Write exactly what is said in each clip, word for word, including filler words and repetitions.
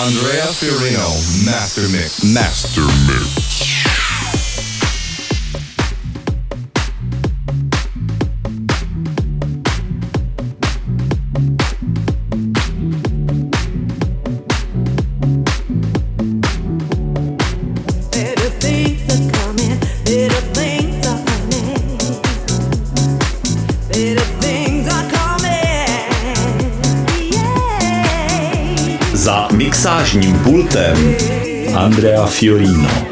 Andrea Fiorino, Master Mix. Master Mix. Za mixážním pultem Andrea Fiorino.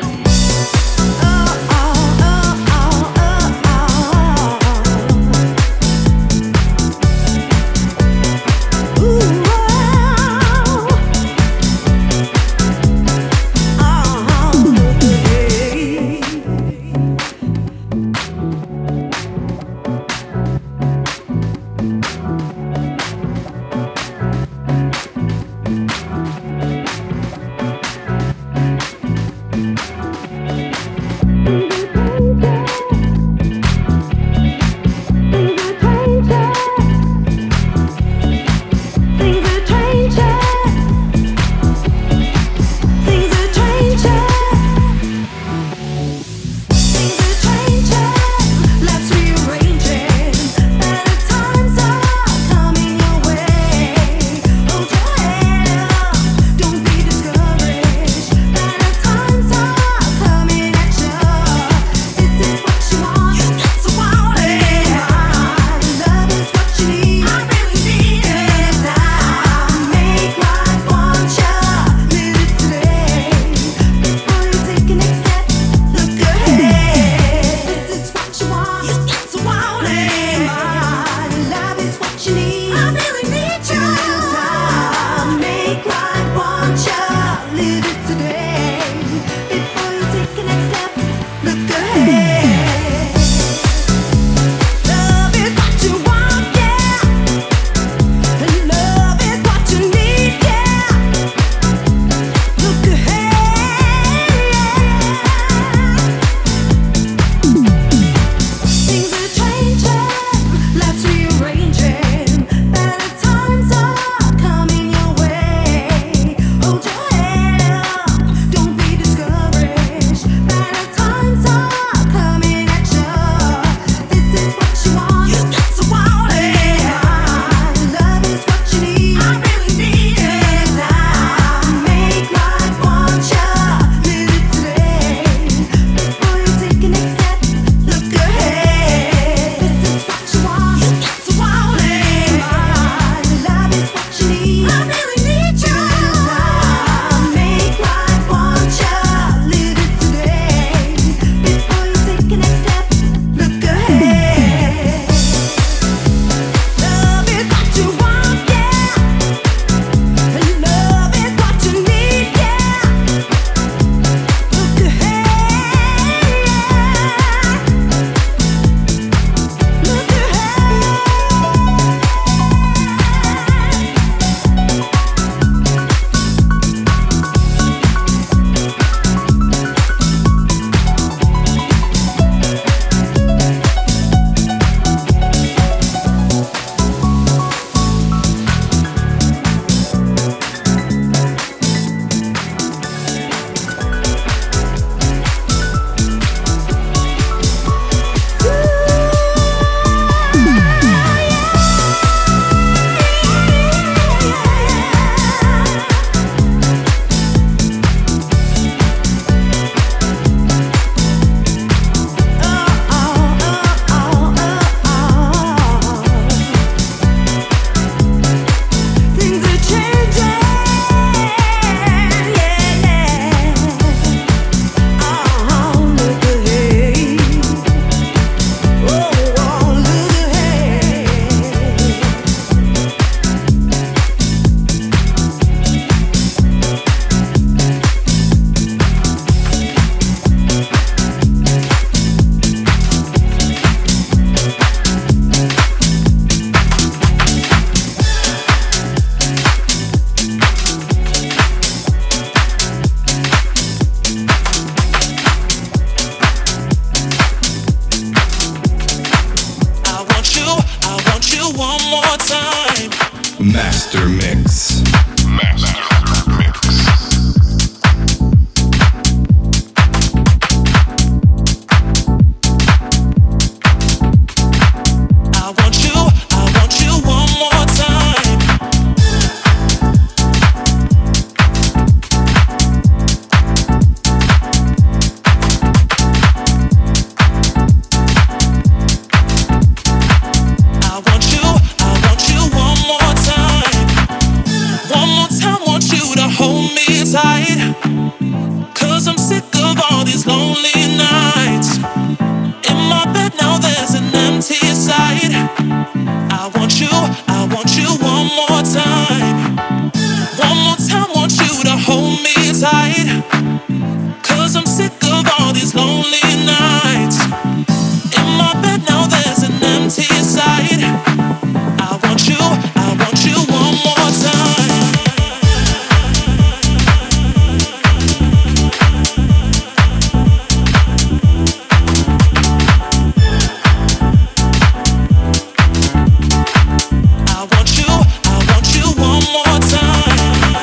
Master Mix. Master Mix. tight. Cause I'm sick of all these lonely nights. In my bed now there's an empty side. I want you, I want you one more time. One more time, want you to hold me tight. Cause I'm sick of all these lonely nights. In my bed now there's an empty side. I want you, I want you one more time. I want you, I want you one more time.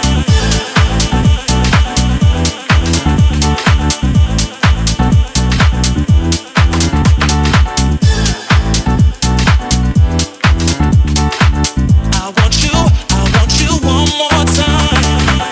I want you, I want you one more time.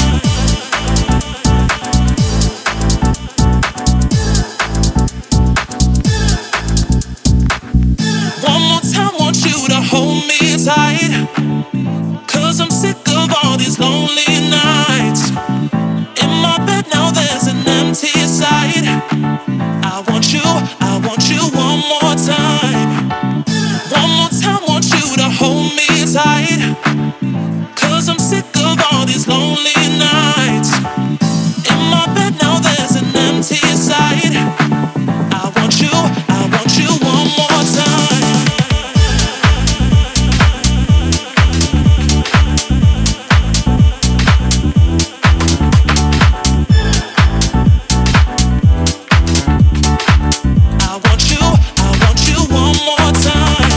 One more time, want you to hold me tight. Cause I'm sick of all these lonely nights. In my bed now there's an empty side. I want you, I want you one more time. One more time, want you to hold me tight. Cause I'm sick of all these lonely nights. In my bed now there's an empty side. I want you, I want you one more time. I want you, I want you one more time.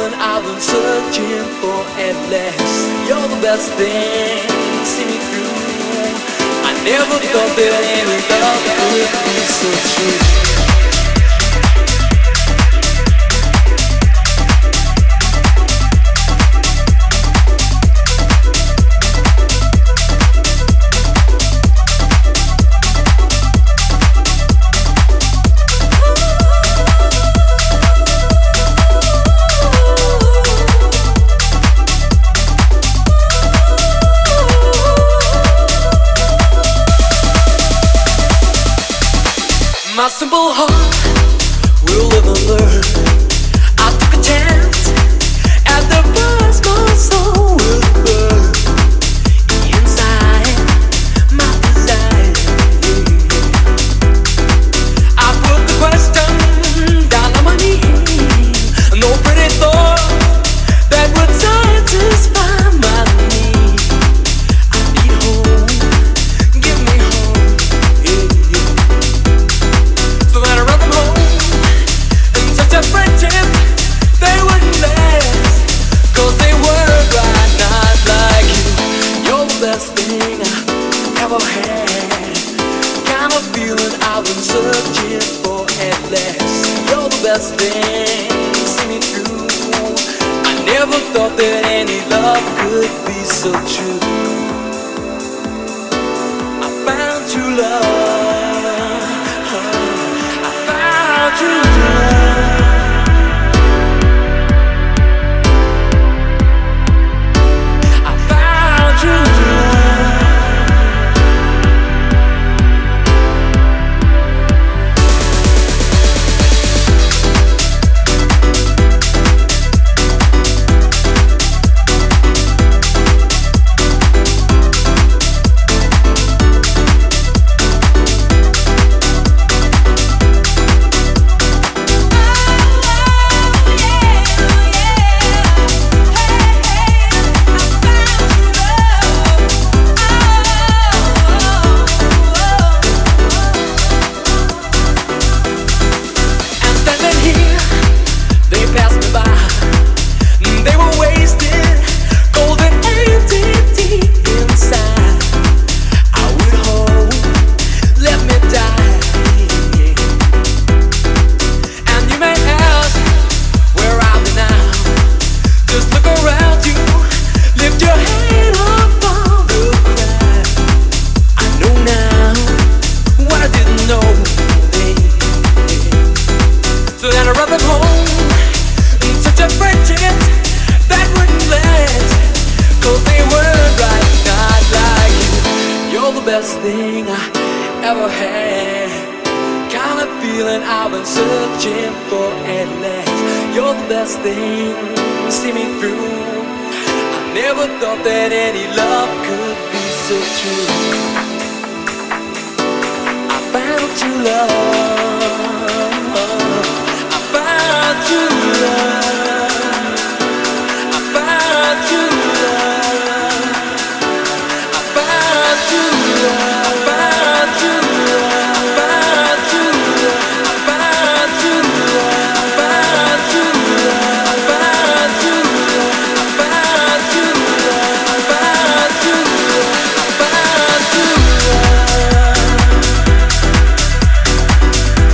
feeling I've been searching for at last. You're the best thing, see me through. I never thought that any love could be so true. My simple heart will live and learn. I took a chance at the buzz my soul will burn. Inside my desire, I put the question down on my knees. No pretty thought that would satisfy my need. I need home, give me home, yeah, yeah. So that I run them home in such a friendship they wouldn't last, 'cause they were right, not like you. You're the best thing I ever had. Kind of feeling I've been searching for at last. You're the best thing, see me through. I never thought that any love could be so true. I found true love, I found true love, I found true love. And standing here, they passed me by. They were wasted, cold and empty deep inside. I would hold, let me die. And you may ask, where are they now? Just look around you, lift your head up on the crowd. I know now what I didn't know. So then I run them home in such a friendship that wouldn't last, 'cause they were right, not like you. You're the best thing I ever had. Kind of feeling I've been searching for at last. You're the best thing, see me through. I never thought that any love could be so true. I found true love, I found true love, I found true love, I found true love, I found true love, I found true love, I found true love, I found true love, I found true love, I found true love, I found true love, I found true love.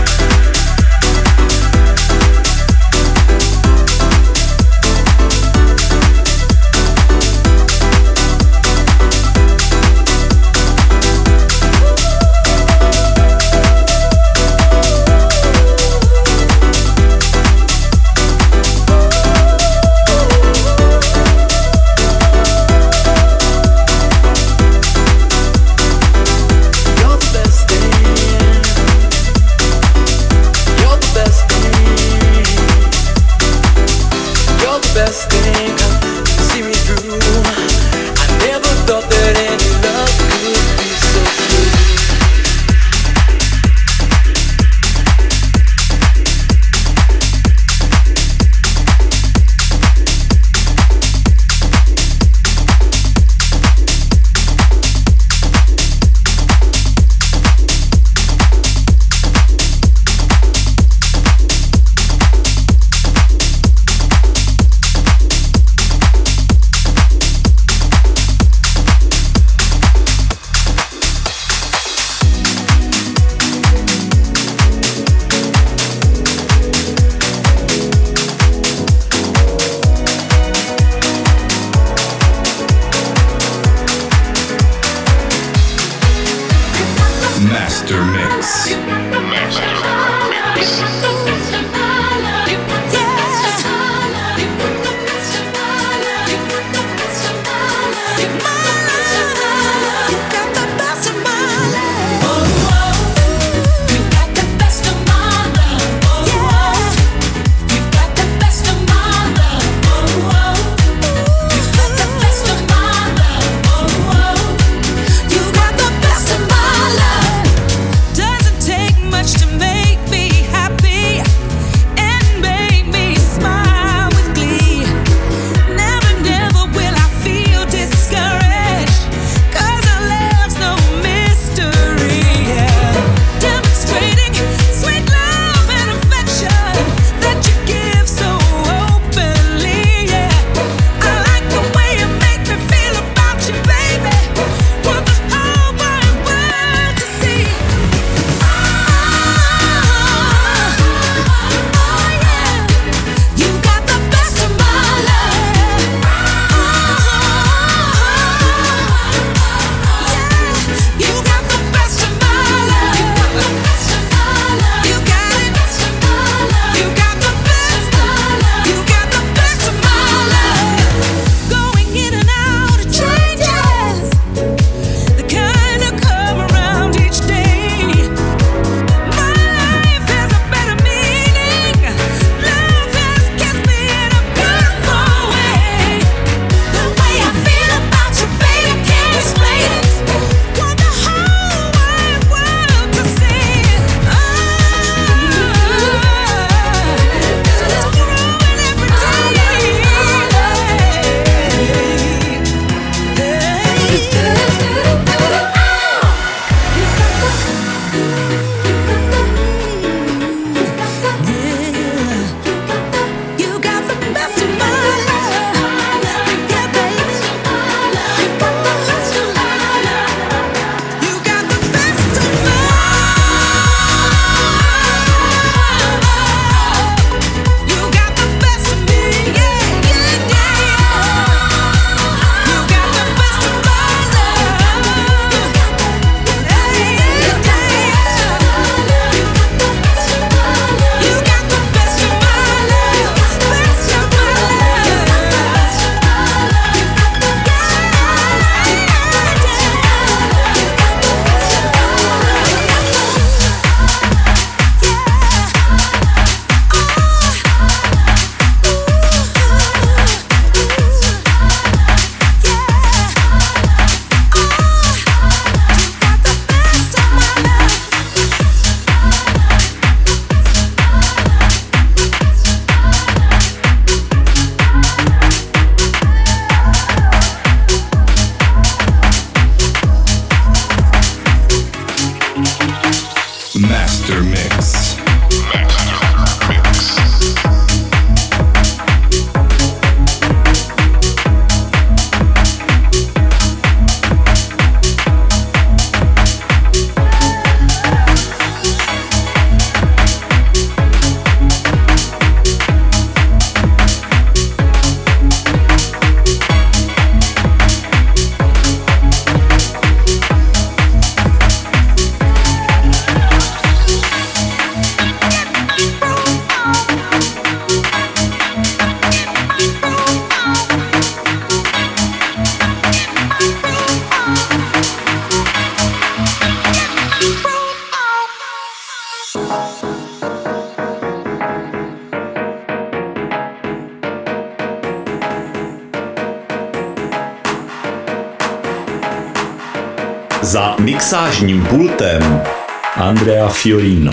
Za mixážním pultem Andrea Fiorino.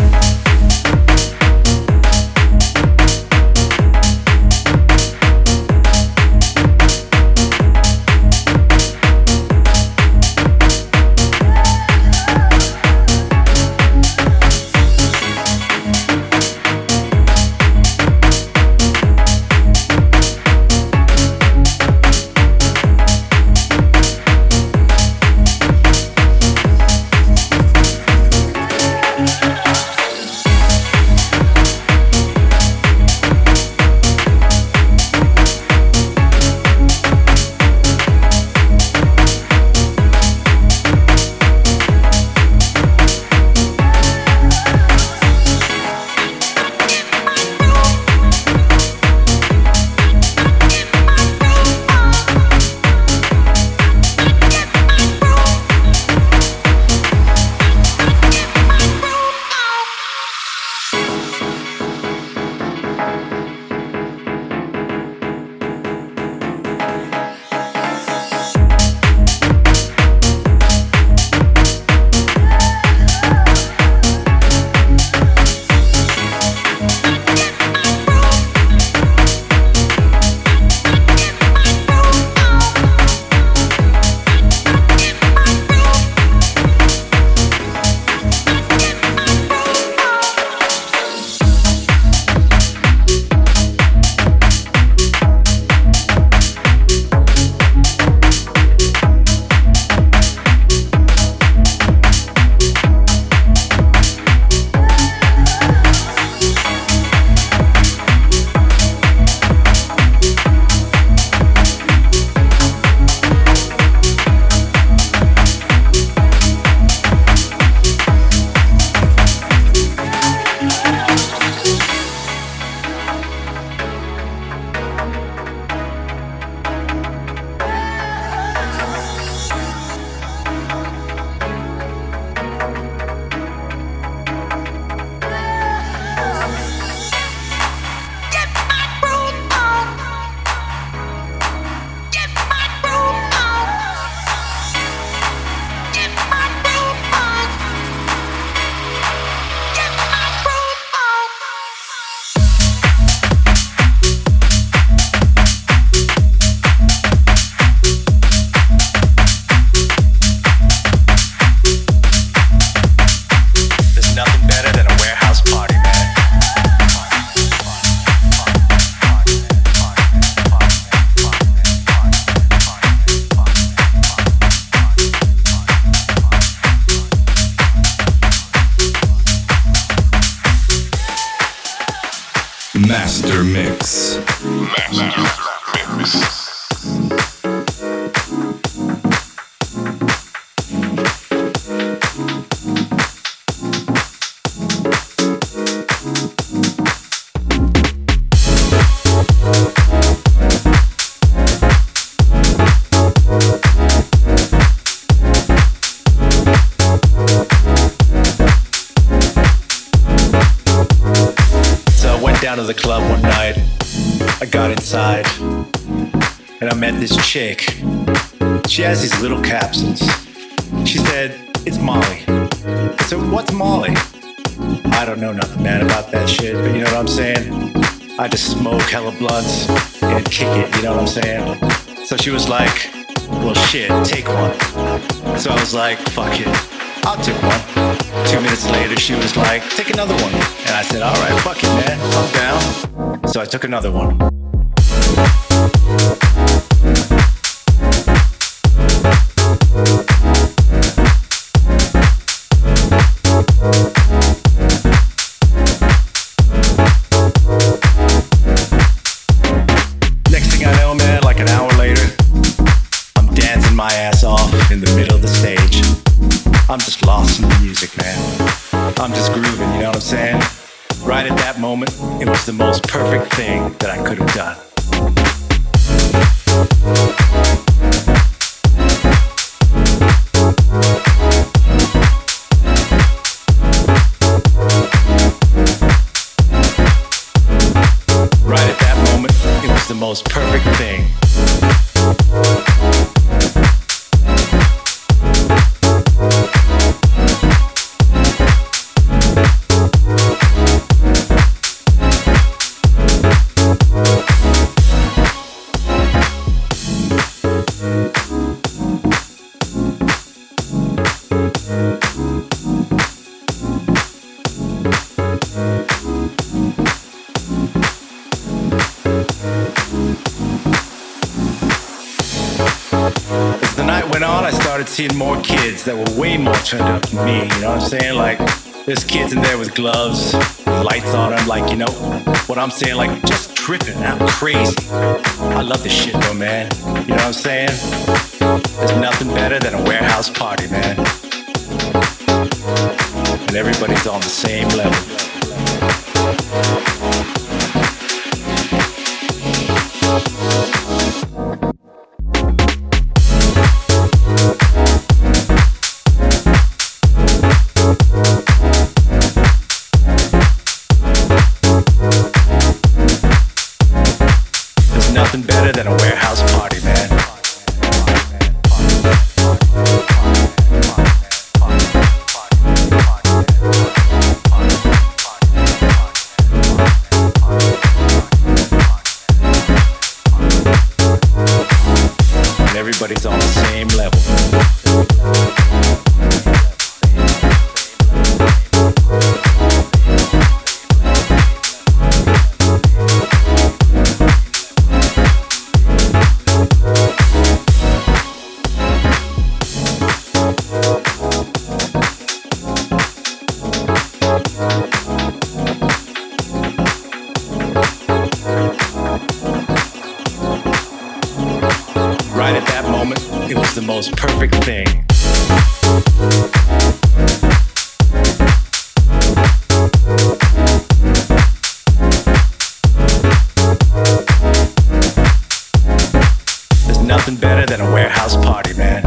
Master Mix. Master Mix. Down to the club one night, I got inside, and I met this chick. She has these little capsules. She said, it's Molly. I said, what's Molly? I don't know nothing, man, about that shit, but you know what I'm saying? I just smoke hella blunts and kick it, you know what I'm saying? So she was like, well shit, take one. So I was like, fuck it, I'll take one. Two minutes later, she was like, take another one. And I said, all right, fuck it, man, I'm down. So I took another one. Next thing I know, man, like an hour later, I'm dancing my ass off in the middle of the stage. I'm just lost in the music, man. I'm just grooving, you know what I'm saying? Right at that moment, it was the most perfect thing that I could have done. Right at that moment, it was the most perfect thing. started seeing more kids that were way more turned up than me, you know what I'm saying? Like, there's kids in there with gloves, lights on them, like, you know, what I'm saying, like, just tripping, I'm crazy. I love this shit though, man, you know what I'm saying? There's nothing better than a warehouse party, man. And everybody's on the same level. Nothing better than a warehouse party, man. And everybody's on the same level. Right at that moment, it was the most perfect thing. There's nothing better than a warehouse party, man.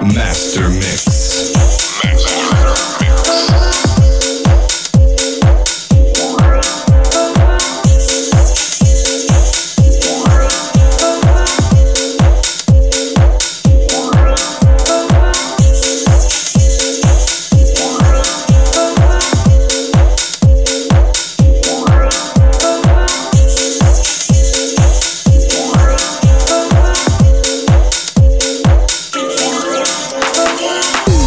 Master Mix. Master Mix. We'll be right back.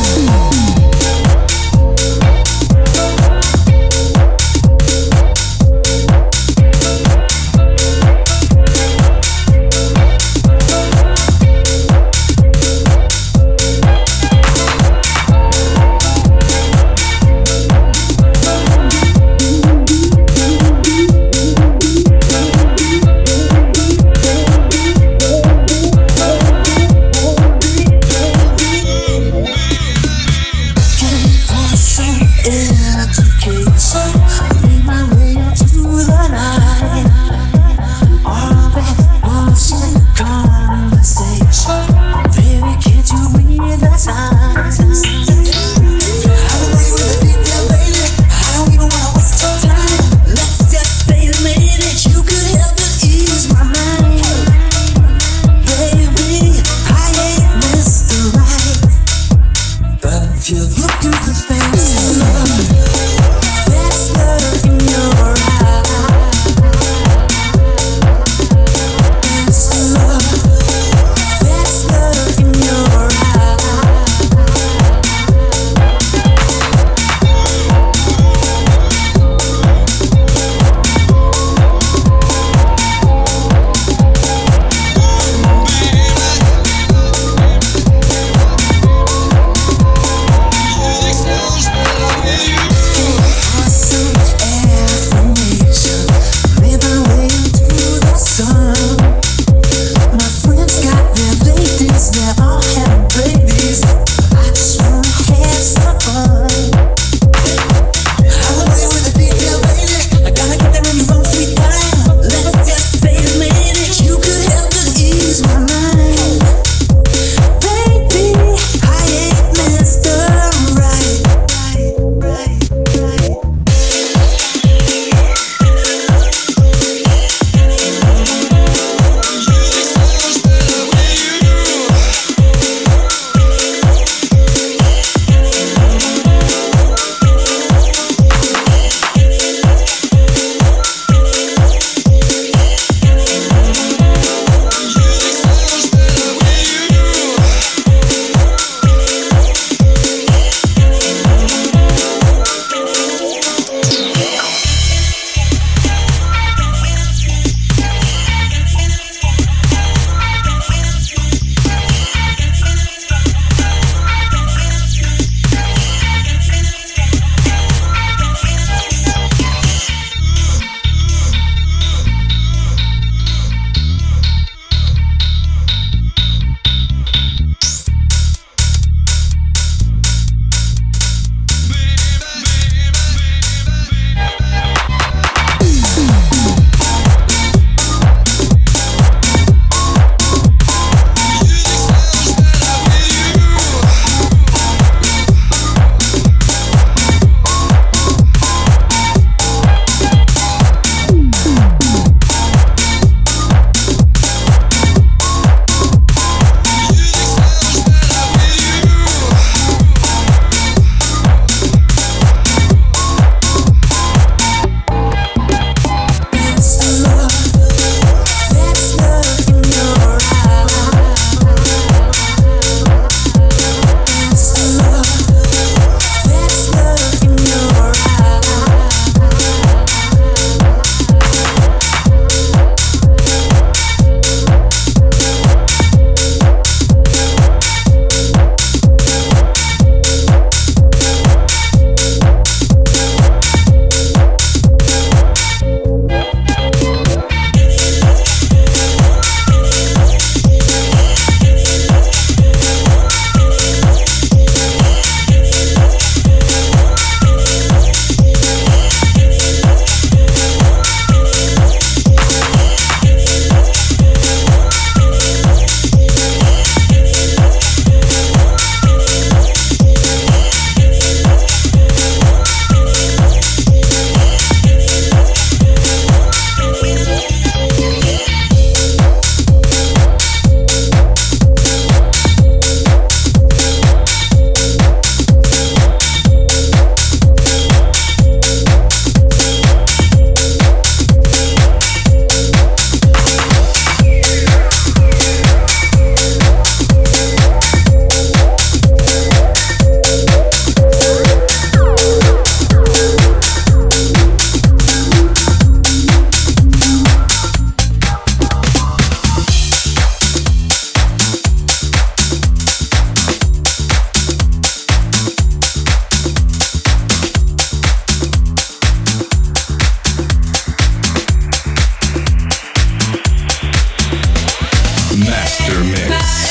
Master Mix.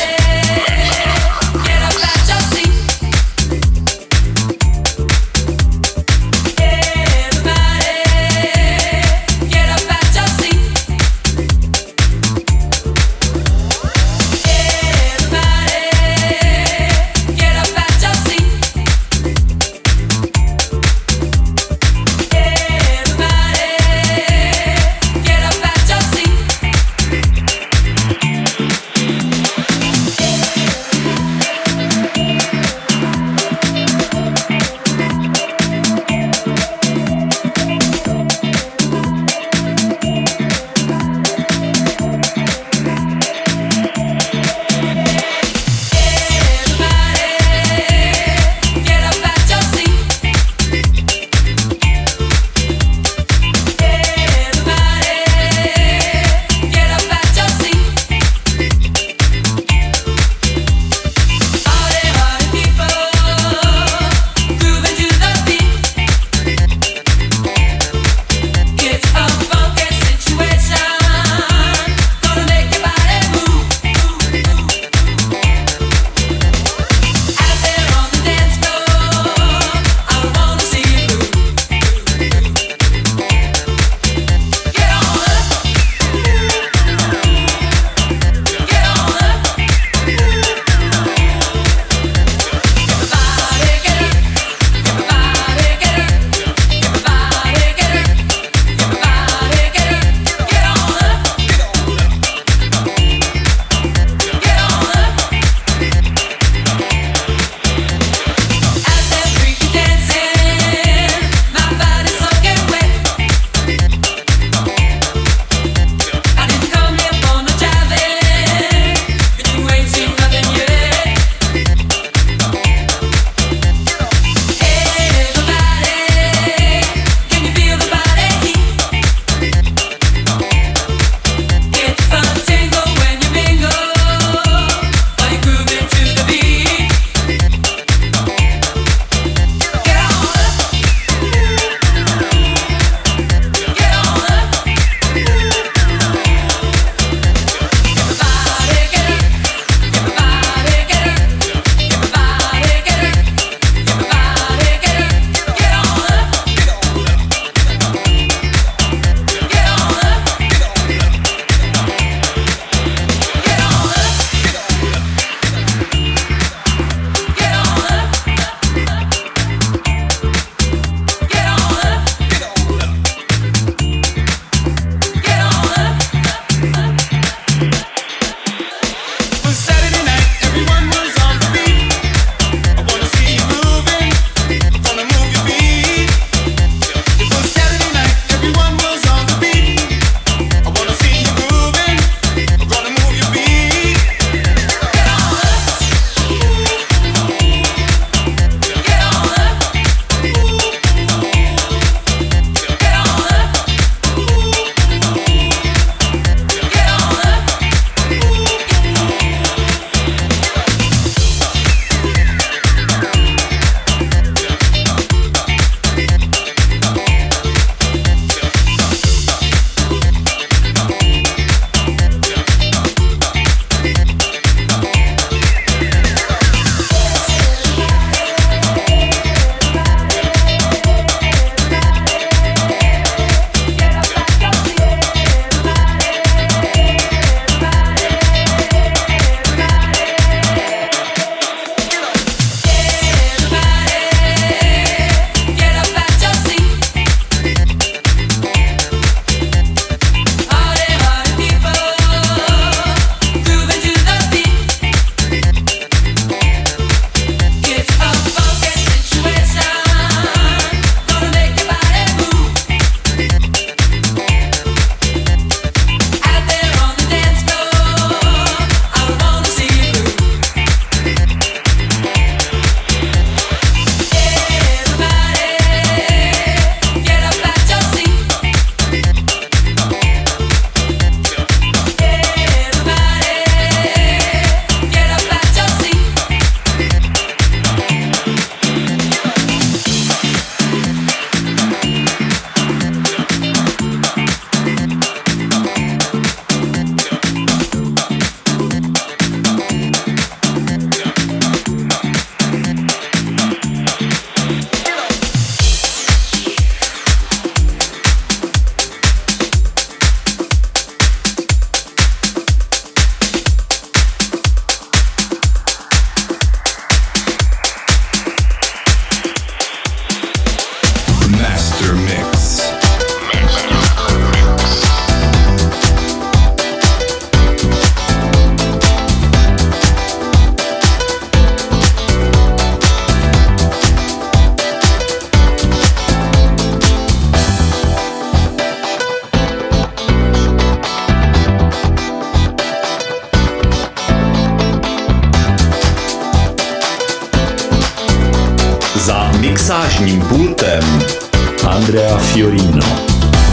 mixážním pultem Andrea Fiorino.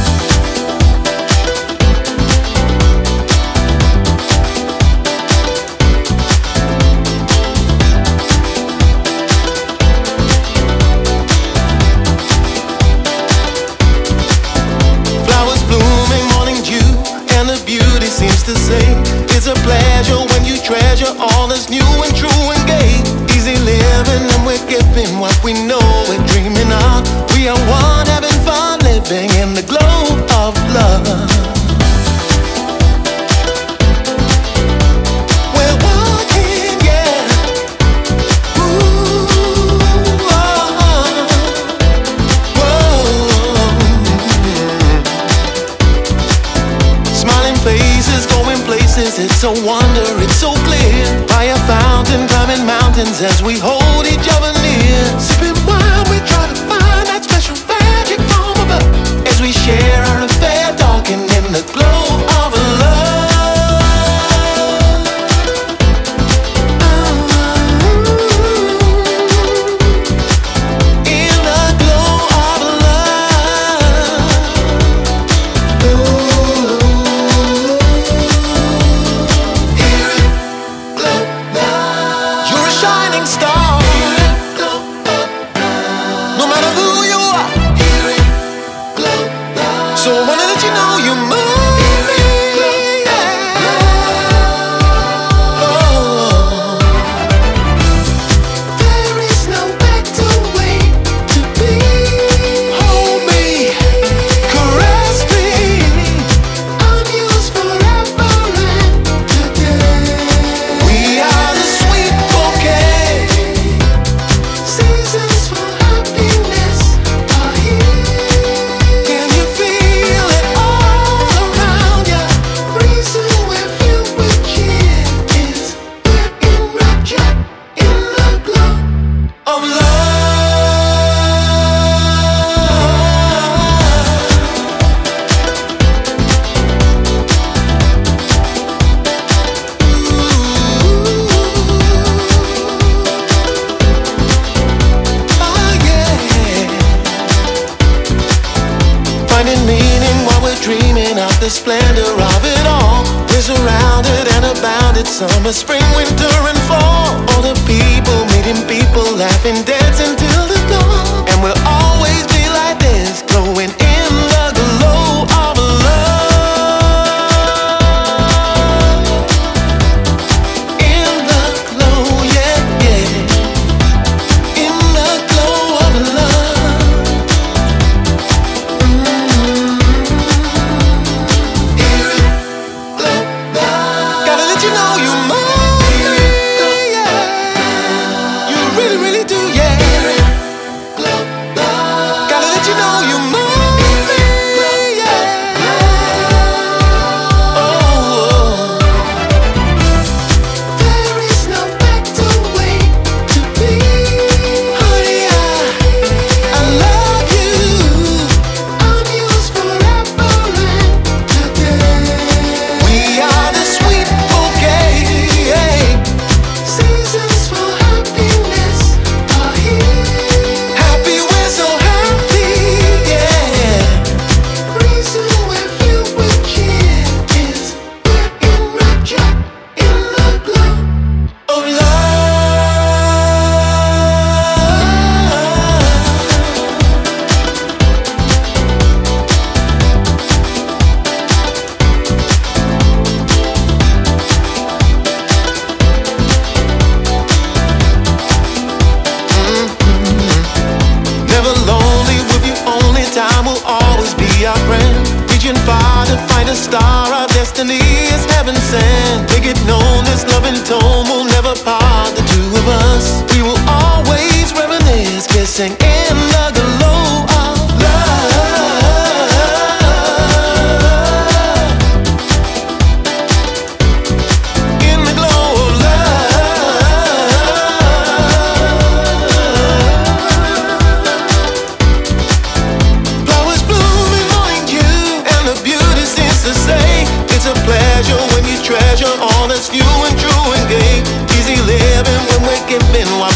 To say it's a pleasure when you treasure all that's new and true and gay. Easy living and we're giving what we know we're dreaming of. We are one having fun living in the glow of love. We're walking, yeah. Ooh, oh, whoa. Smiling faces, going places, it's a wonder, it's so clear. By a fountain, climbing mountains as we hold each other near. Sipping wine, we try to find that special magic from above. As we share our affair, talking in the glow of love. In the glow of love. You're a shining star. No matter who you are. So I wanna let you know you move me. Oh. There is no better way to be. Hold me, caress me. I'm yours forever and today. We are the sweet bouquet. Seasons for happiness are here. Can you feel it all around you? Reason we're filled with cheer is we're in rapture in the glow of love. Oh yeah. Finding meaning while we're dreaming of the splendor of it all. We're surrounded and abounded, summer, spring, winter, and fall. All the people meeting people, laughing, dancing till the dawn. And we'll always be like this, glowing in the glow of love. In the glow, yeah, yeah. In the glow of love. Gotta let you know you move me, yeah. You really, really do, yeah. Gotta let you know you move me, yeah. Oh, there is no better way to be. Honey, I, I love you. I'm yours forever and today. We are the sweet bouquet. Seasons for happiness are here. Happy, we're so happy, yeah. Reason we're filled with cheer is we're in rapture in the glow of love. Never lonely with you, only time will always be our friend. Reaching far to find a star, our destiny is heaven sent. Make it known this loving tone will never part the two of us. We will always reminisce, kissing in the glow of love. In the glow of love. Flowers blooming, morning dew, and the beauty seems to say it's a pleasure when you treasure all that's new and true and gay. Easy living when we're giving what